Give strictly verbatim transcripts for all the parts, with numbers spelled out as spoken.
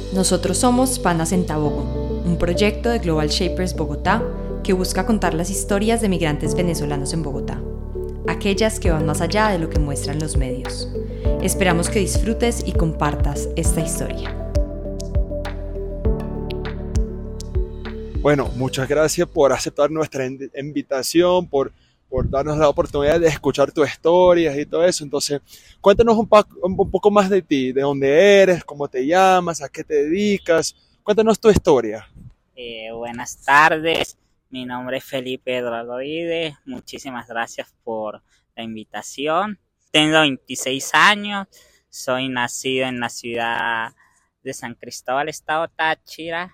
Nosotros somos Panas en Tabogo, un proyecto de Global Shapers Bogotá que busca contar las historias de migrantes venezolanos en Bogotá, aquellas que van más allá de lo que muestran los medios. Esperamos que disfrutes y compartas esta historia. Bueno, muchas gracias por aceptar nuestra invitación, por, por darnos la oportunidad de escuchar tus historias y todo eso. Entonces, cuéntanos un, pa- un poco más de ti, de dónde eres, cómo te llamas, a qué te dedicas. Cuéntanos tu historia. Eh, buenas tardes, mi nombre es Felipe Dragovide, muchísimas gracias por la invitación. Tengo veintiséis años, soy nacido en la ciudad de San Cristóbal, estado Táchira.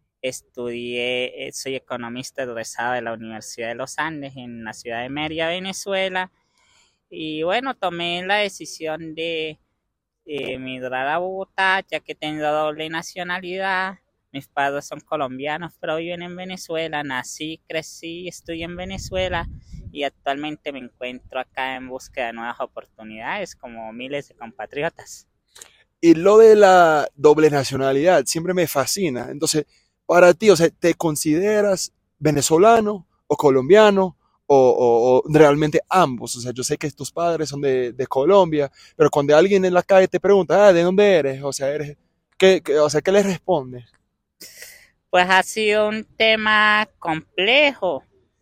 Estudié, soy economista egresado de la Universidad de los Andes en la ciudad de Mérida, Venezuela. Y bueno, tomé la decisión de eh, emigrar a Bogotá, ya que tengo doble nacionalidad. Mis padres son colombianos, pero viven en Venezuela. Nací, crecí, estudié en Venezuela y actualmente me encuentro acá en búsqueda de nuevas oportunidades, como miles de compatriotas. Y lo de la doble nacionalidad siempre me fascina. Entonces, para ti, o sea, ¿te consideras venezolano o colombiano o, o- o realmente ambos? O sea, yo sé que tus padres son de, de Colombia, pero cuando alguien en la calle te pregunta, ah, ¿de dónde eres? O sea, eres, ¿qué, qué- o sea, ¿qué le respondes? Pues ha sido un tema complejo.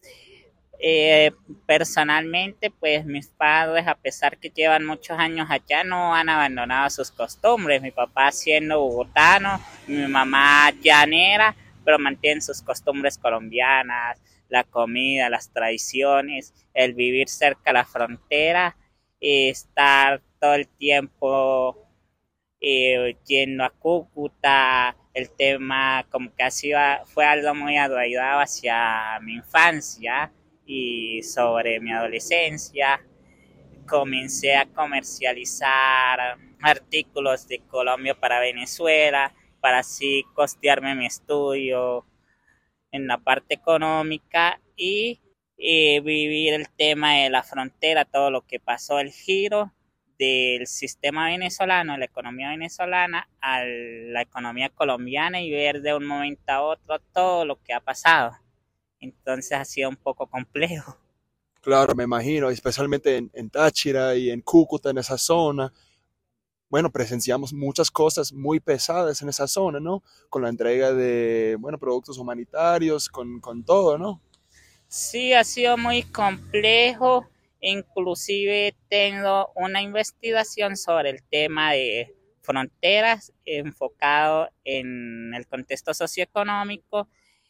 Eh, personalmente, pues mis padres, a pesar que llevan muchos años allá, no han abandonado sus costumbres. Mi papá siendo bogotano, mi mamá llanera, pero mantienen sus costumbres colombianas, la comida, las tradiciones, el vivir cerca de la frontera, y estar todo el tiempo eh, yendo a Cúcuta. El tema como que ha sido, fue algo muy arraigado hacia mi infancia y sobre mi adolescencia. Comencé a comercializar artículos de Colombia para Venezuela, para así costearme mi estudio en la parte económica y eh, vivir el tema de la frontera, todo lo que pasó, el giro del sistema venezolano, la economía venezolana, a la economía colombiana y ver de un momento a otro todo lo que ha pasado. Entonces ha sido un poco complejo. Claro, me imagino, especialmente en, en Táchira y en Cúcuta, en esa zona. Bueno, presenciamos muchas cosas muy pesadas en esa zona, ¿no? Con la entrega de, bueno, productos humanitarios, con, con todo, ¿no? Sí, ha sido muy complejo. Inclusive tengo una investigación sobre el tema de fronteras enfocado en el contexto socioeconómico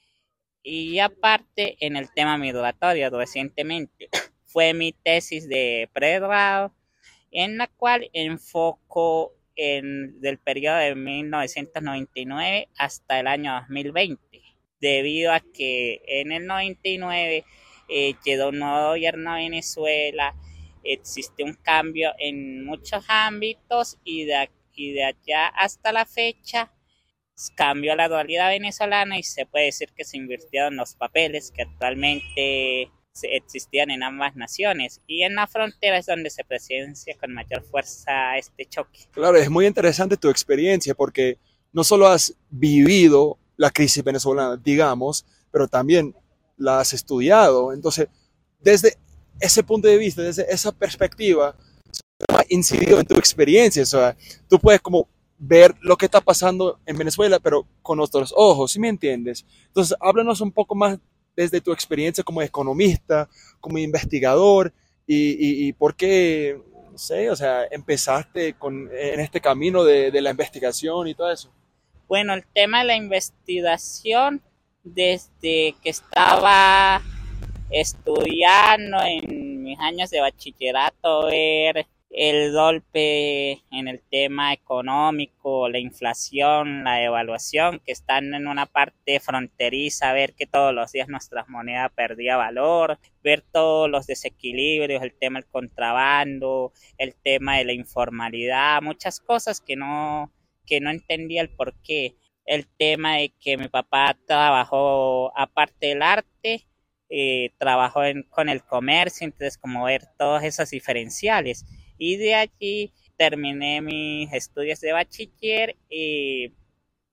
y aparte en el tema migratorio. Recientemente fue mi tesis de pregrado en la cual enfoco en del periodo de mil novecientos noventa y nueve hasta el año dos mil veinte, debido a que en el noventa y nueve eh, llegó un nuevo gobierno a Venezuela, existe un cambio en muchos ámbitos y de, y de allá hasta la fecha cambió la dualidad venezolana y se puede decir que se invirtieron los papeles que actualmente existían en ambas naciones, y en la frontera es donde se presencia con mayor fuerza este choque. Claro, es muy interesante tu experiencia porque no solo has vivido la crisis venezolana, digamos, pero también la has estudiado. Entonces, desde ese punto de vista, desde esa perspectiva, ha incidido en tu experiencia. O sea, tú puedes como ver lo que está pasando en Venezuela, pero con otros ojos, ¿sí me entiendes? Entonces, háblanos un poco más desde tu experiencia como economista, como investigador, y, y, y por qué, no sé, o sea, empezaste con, en este camino de, de la investigación y todo eso. Bueno, el tema de la investigación, desde que estaba estudiando en mis años de bachillerato, ver el golpe en el tema económico, la inflación, la devaluación, que están en una parte fronteriza, ver que todos los días nuestra moneda perdía valor, ver todos los desequilibrios, el tema del contrabando, el tema de la informalidad, muchas cosas que no, que no entendía el porqué. El tema de que mi papá trabajó, aparte del arte, eh, trabajó en, con el comercio, entonces como ver todos esos diferenciales. Y de allí terminé mis estudios de bachiller y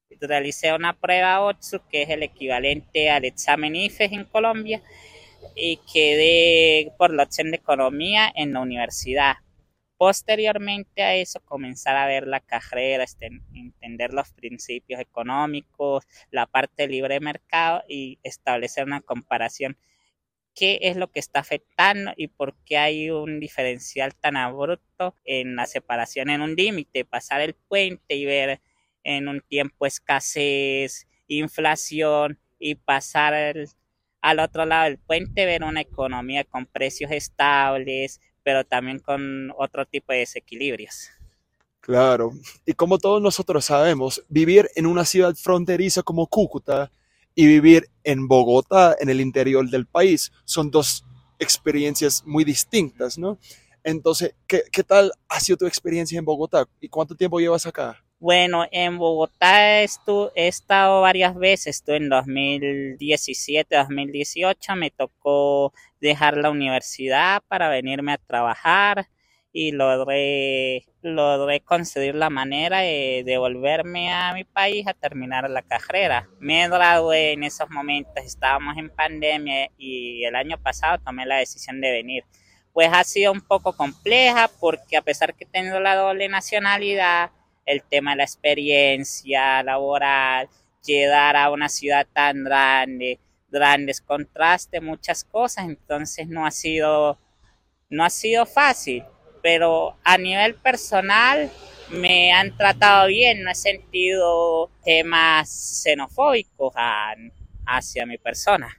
realicé una prueba O T S U, que es el equivalente al examen I F E S en Colombia, y quedé por la opción de economía en la universidad. Posteriormente a eso, comenzar a ver la carrera, este, entender los principios económicos, la parte de libre mercado y establecer una comparación. ¿Qué es lo que está afectando y por qué hay un diferencial tan abrupto en la separación, en un límite? Pasar el puente y ver en un tiempo escasez, inflación, y pasar el, al otro lado del puente, ver una economía con precios estables, pero también con otro tipo de desequilibrios. Claro, y como todos nosotros sabemos, vivir en una ciudad fronteriza como Cúcuta y vivir en Bogotá, en el interior del país, son dos experiencias muy distintas, ¿no? Entonces, ¿qué, qué tal ha sido tu experiencia en Bogotá? ¿Y cuánto tiempo llevas acá? Bueno, en Bogotá estu he estado varias veces, estuve en dos mil diecisiete, dos mil dieciocho, me tocó dejar la universidad para venirme a trabajar y logré, logré conseguir la manera de, de volverme a mi país a terminar la carrera. Me gradué en esos momentos, estábamos en pandemia y el año pasado tomé la decisión de venir. Pues ha sido un poco compleja porque a pesar que tengo la doble nacionalidad, el tema de la experiencia laboral, llegar a una ciudad tan grande, grandes contrastes, muchas cosas, entonces no ha sido, no ha sido fácil, pero a nivel personal me han tratado bien, no he sentido temas xenofóbicos a, hacia mi persona.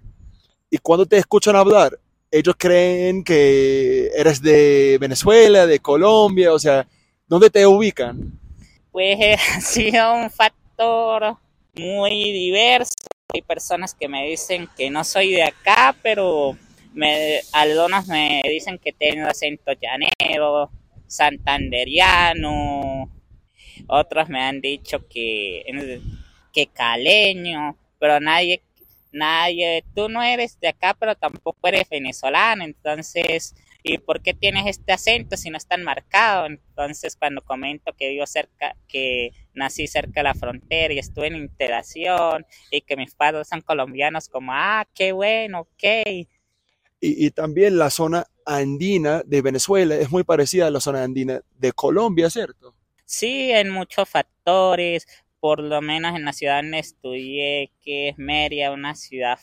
Y cuando te escuchan hablar, ellos creen que eres de Venezuela, de Colombia, o sea, ¿dónde te ubican? Pues eh, ha sido un factor muy diverso. Hay personas que me dicen que no soy de acá, pero me, algunos me dicen que tengo acento llanero, santanderiano, otros me han dicho que, que caleño, pero nadie, nadie, tú no eres de acá, pero tampoco eres venezolano, entonces... ¿Y por qué tienes este acento si no es tan marcado? Entonces, cuando comento que vivo cerca, que nací cerca de la frontera y estuve en integración y que mis padres son colombianos, como, ah, qué bueno, ok. Y, y también la zona andina de Venezuela es muy parecida a la zona andina de Colombia, ¿cierto? Sí, en muchos factores, por lo menos en la ciudad donde estudié, que es Mérida, una ciudad.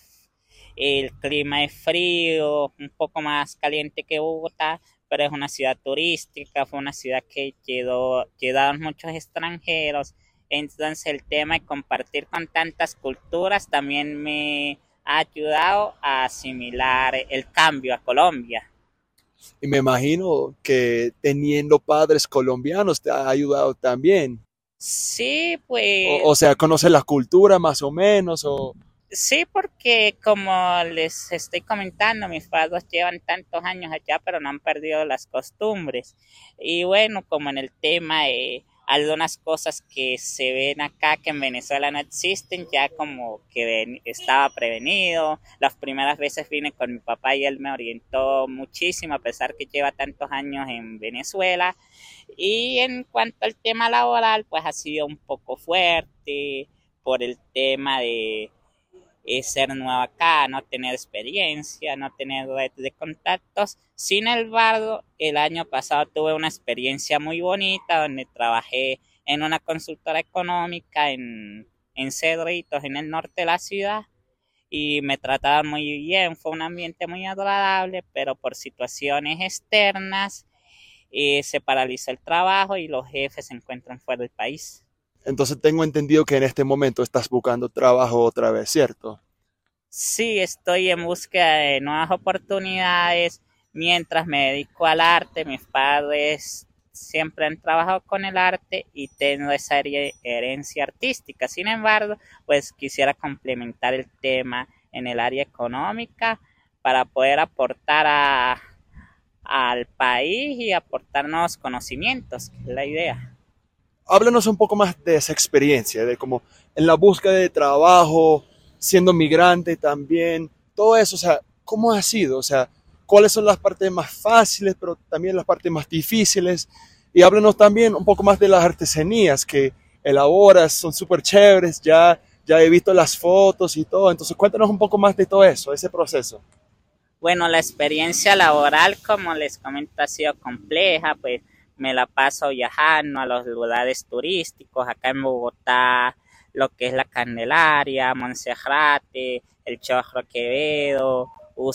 El clima es frío, un poco más caliente que Bogotá, pero es una ciudad turística, fue una ciudad que quedó, quedaron muchos extranjeros, entonces el tema de compartir con tantas culturas también me ha ayudado a asimilar el cambio a Colombia. Y me imagino que teniendo padres colombianos te ha ayudado también. Sí, pues... O, o sea, conocer la cultura más o menos, o... Sí, porque como les estoy comentando, mis padres llevan tantos años allá, pero no han perdido las costumbres. Y bueno, como en el tema de algunas cosas que se ven acá que en Venezuela no existen, ya como que ven, estaba prevenido. Las primeras veces vine con mi papá y él me orientó muchísimo, a pesar que lleva tantos años en Venezuela. Y en cuanto al tema laboral, pues ha sido un poco fuerte por el tema de... es ser nuevo acá, no tener experiencia, no tener red de contactos. Sin embargo, el año pasado tuve una experiencia muy bonita donde trabajé en una consultora económica en, en Cedritos, en el norte de la ciudad, y me trataban muy bien, fue un ambiente muy agradable, pero por situaciones externas eh, se paralizó el trabajo y los jefes se encuentran fuera del país. Entonces tengo entendido que en este momento estás buscando trabajo otra vez, ¿cierto? Sí, estoy en búsqueda de nuevas oportunidades mientras me dedico al arte. Mis padres siempre han trabajado con el arte y tengo esa herencia artística. Sin embargo, pues quisiera complementar el tema en el área económica para poder aportar a, al país y aportar nuevos conocimientos, que es la idea. Háblanos un poco más de esa experiencia, de cómo en la búsqueda de trabajo, siendo migrante también, todo eso, o sea, ¿cómo ha sido? O sea, ¿cuáles son las partes más fáciles, pero también las partes más difíciles? Y háblanos también un poco más de las artesanías, que elaboras son súper chéveres, ya, ya he visto las fotos y todo, entonces cuéntanos un poco más de todo eso, ese proceso. Bueno, la experiencia laboral, como les comento, ha sido compleja, pues me la paso viajando a los lugares turísticos, acá en Bogotá, lo que es la Candelaria, Monserrate, el Chorro Quevedo,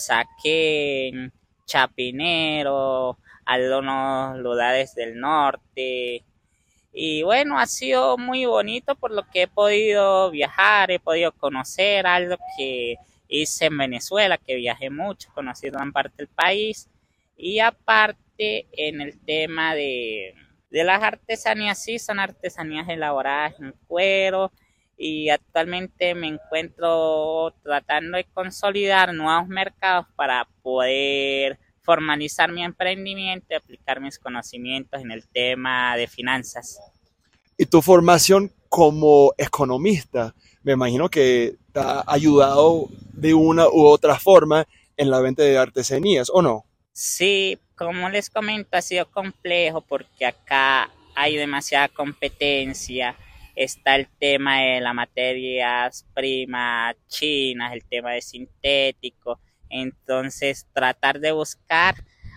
Usaquén, Chapinero, algunos lugares del norte. Y bueno, ha sido muy bonito por lo que he podido viajar, he podido conocer algo que hice en Venezuela, que viajé mucho, conocí gran parte del país. Y aparte, en el tema de, de las artesanías, sí, son artesanías elaboradas en cuero. Y actualmente me encuentro tratando de consolidar nuevos mercados para poder formalizar mi emprendimiento y aplicar mis conocimientos en el tema de finanzas. Y tu formación como economista, me imagino que te ha ayudado de una u otra forma en la venta de artesanías, ¿o no? Sí, como les comento, ha sido complejo porque acá hay demasiada competencia. Está el tema de las materias primas chinas, el tema de sintético. Entonces, tratar de buscar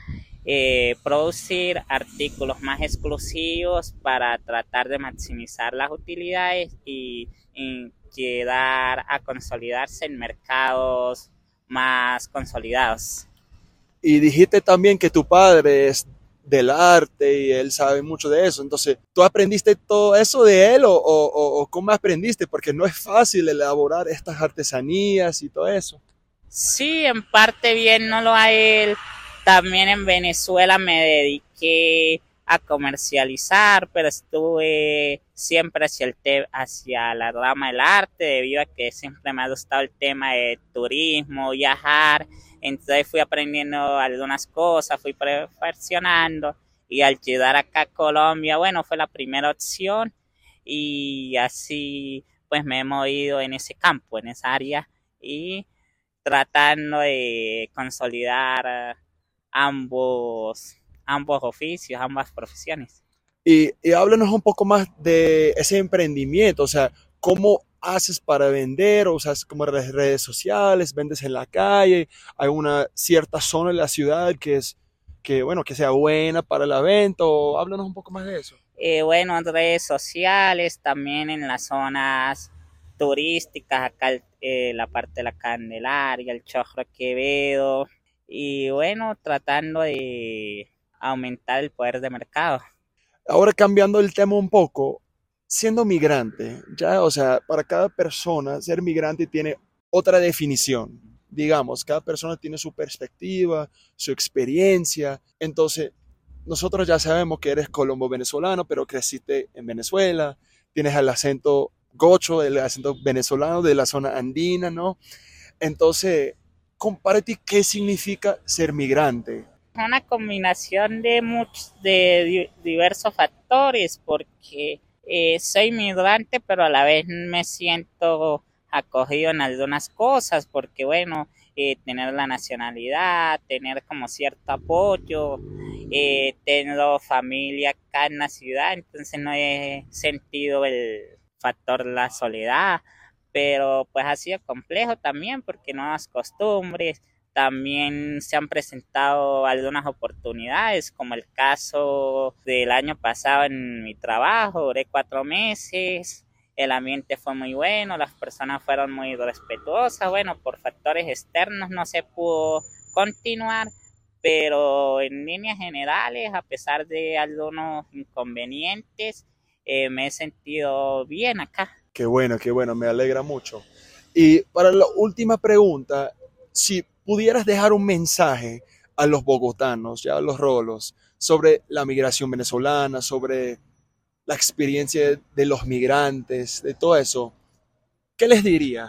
eh, producir artículos más exclusivos para tratar de maximizar las utilidades y, y llegar a consolidarse en mercados más consolidados. Y dijiste también que tu padre es del arte y él sabe mucho de eso. Entonces, ¿tú aprendiste todo eso de él o, o, o cómo aprendiste? Porque no es fácil elaborar estas artesanías y todo eso. Sí, en parte bien no lo a él. También en Venezuela me dediqué a comercializar, pero estuve siempre hacia, el te- hacia la rama del arte, debido a que siempre me ha gustado el tema de turismo, viajar. Entonces fui aprendiendo algunas cosas, fui perfeccionando y al llegar acá a Colombia, bueno, fue la primera opción y así pues me he movido en ese campo, en esa área y tratando de consolidar ambos, ambos oficios, ambas profesiones. Y, y háblanos un poco más de ese emprendimiento, o sea, ¿cómo haces para vender? O sea, como las redes sociales, vendes en la calle, hay una cierta zona de la ciudad que es, que bueno, que sea buena para la venta, o háblanos un poco más de eso. Eh, bueno, en redes sociales, también en las zonas turísticas, acá eh, la parte de la Candelaria, el Chorro Quevedo, y bueno, tratando de aumentar el poder de mercado. Ahora cambiando el tema un poco, siendo migrante, ya, o sea, para cada persona ser migrante tiene otra definición. Digamos, cada persona tiene su perspectiva, su experiencia. Entonces, nosotros ya sabemos que eres colombo-venezolano, pero creciste en Venezuela, tienes el acento gocho, el acento venezolano de la zona andina, ¿no? Entonces, compárate qué significa ser migrante. Una combinación de muchos, de di- diversos factores, porque eh, soy migrante, pero a la vez me siento acogido en algunas cosas, porque bueno, eh, tener la nacionalidad, tener como cierto apoyo, eh, tengo familia acá en la ciudad, entonces no he sentido el factor la soledad, pero pues ha sido complejo también, porque nuevas costumbres, también se han presentado algunas oportunidades, como el caso del año pasado en mi trabajo, duré cuatro meses, el ambiente fue muy bueno, las personas fueron muy respetuosas, bueno, por factores externos no se pudo continuar, pero en líneas generales, a pesar de algunos inconvenientes, eh, me he sentido bien acá. Qué bueno, qué bueno, me alegra mucho. Y para la última pregunta, si pudieras dejar un mensaje a los bogotanos, ya a los rolos, sobre la migración venezolana, sobre la experiencia de los migrantes, de todo eso, ¿qué les diría?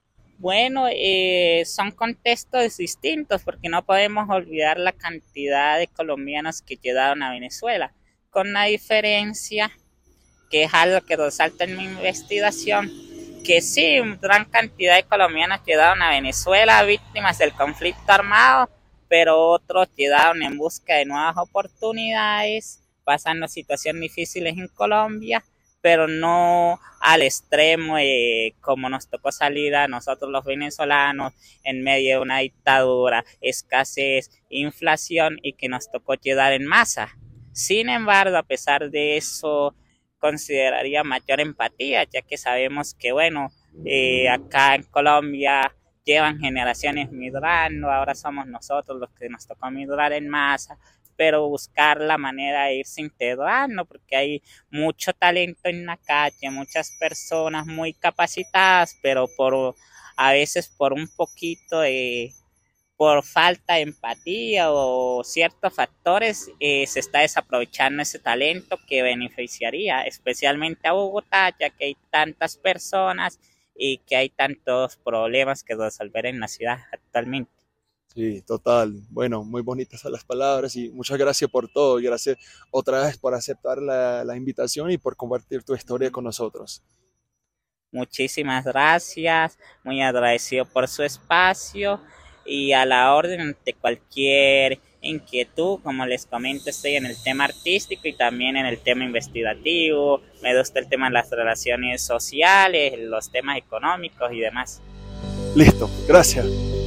Bueno, eh, son contextos distintos porque no podemos olvidar la cantidad de colombianos que llegaron a Venezuela, con la diferencia que es algo que resalta en mi investigación, que sí, gran cantidad de colombianos llegaron a Venezuela víctimas del conflicto armado, pero otros llegaron en busca de nuevas oportunidades, pasando situaciones difíciles en Colombia, pero no al extremo eh, como nos tocó salir a nosotros los venezolanos en medio de una dictadura, escasez, inflación y que nos tocó llegar en masa. Sin embargo, a pesar de eso, consideraría mayor empatía, ya que sabemos que, bueno, eh, acá en Colombia llevan generaciones migrando, ahora somos nosotros los que nos tocó migrar en masa, pero buscar la manera de irse integrando, porque hay mucho talento en la calle, muchas personas muy capacitadas, pero por a veces por un poquito de por falta de empatía o ciertos factores eh, se está desaprovechando ese talento que beneficiaría especialmente a Bogotá, ya que hay tantas personas y que hay tantos problemas que resolver en la ciudad actualmente. Sí, total. Bueno, muy bonitas son las palabras y muchas gracias por todo. Y gracias otra vez por aceptar la, la invitación y por compartir tu historia con nosotros. Muchísimas gracias, muy agradecido por su espacio y a la orden de cualquier inquietud. Como les comento, estoy en el tema artístico y también en el tema investigativo. Me gusta el tema de las relaciones sociales, los temas económicos y demás. Listo, gracias.